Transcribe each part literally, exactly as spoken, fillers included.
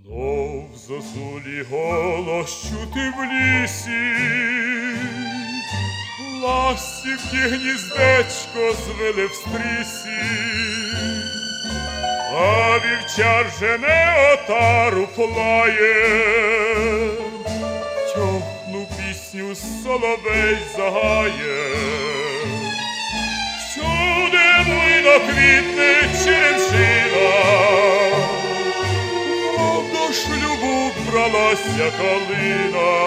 Знов зозулі голос чути в лісі, ластівки гніздечко звели в стрісі, а вівчар жене отару плає, тьохну пісню соловей загає. Всюди буйно квітне черемшина, мов до шлюбу бралася калина.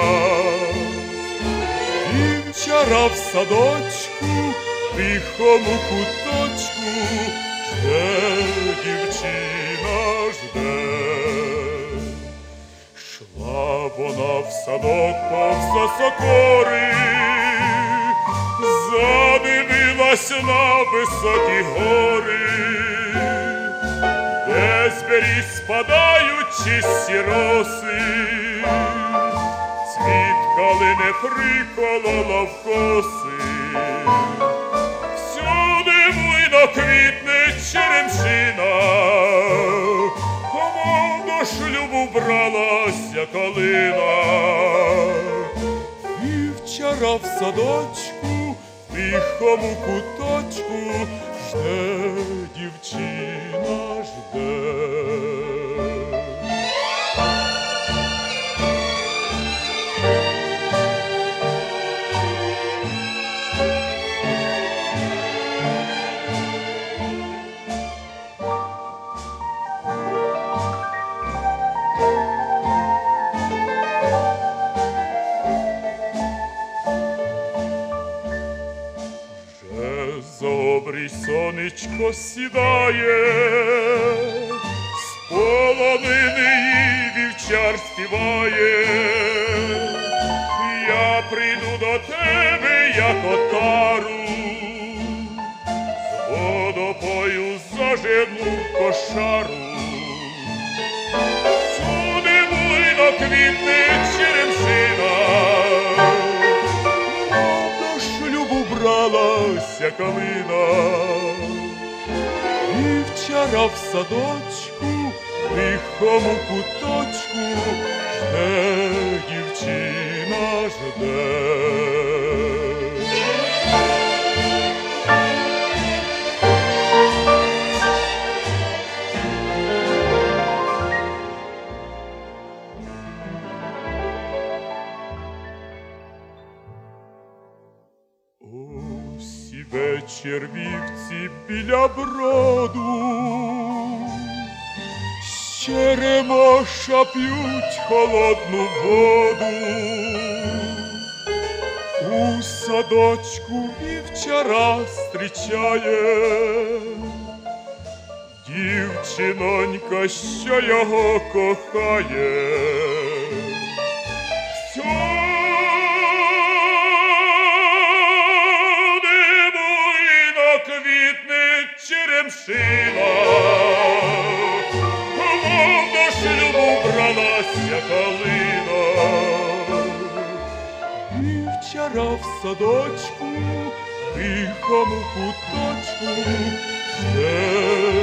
Вівчара в садочку, в тихому куточку, жде дівчина, жде. Шла вона в садок повз осокори, задивилась на високі гори, де з беріз спадають чисті роси, цвіт калини приколола в коси. Всюди буйно квітне черемшина, мов до шлюбу бралася калина. Вівчара в садочку, в тихому куточку, жде дівчина, жде. За обрій сонечко сідає, з полонини їй вівчар співає. Я прийду до тебе, як отару, з водопою зажену кошару. Всюди буйно квітне черемшина, бралася калина. Вівчара в садочку, в тихому куточку, жде дівчина, жде. Вечір вівці біля броду, з черемоша п'ють холодну воду. У садочку вівчара зустрічає дівчинонька, що його кохає. Квітне черемшина, мов до шлюбу бралася калина. Вівчара в садочку, в тихому куточку, жде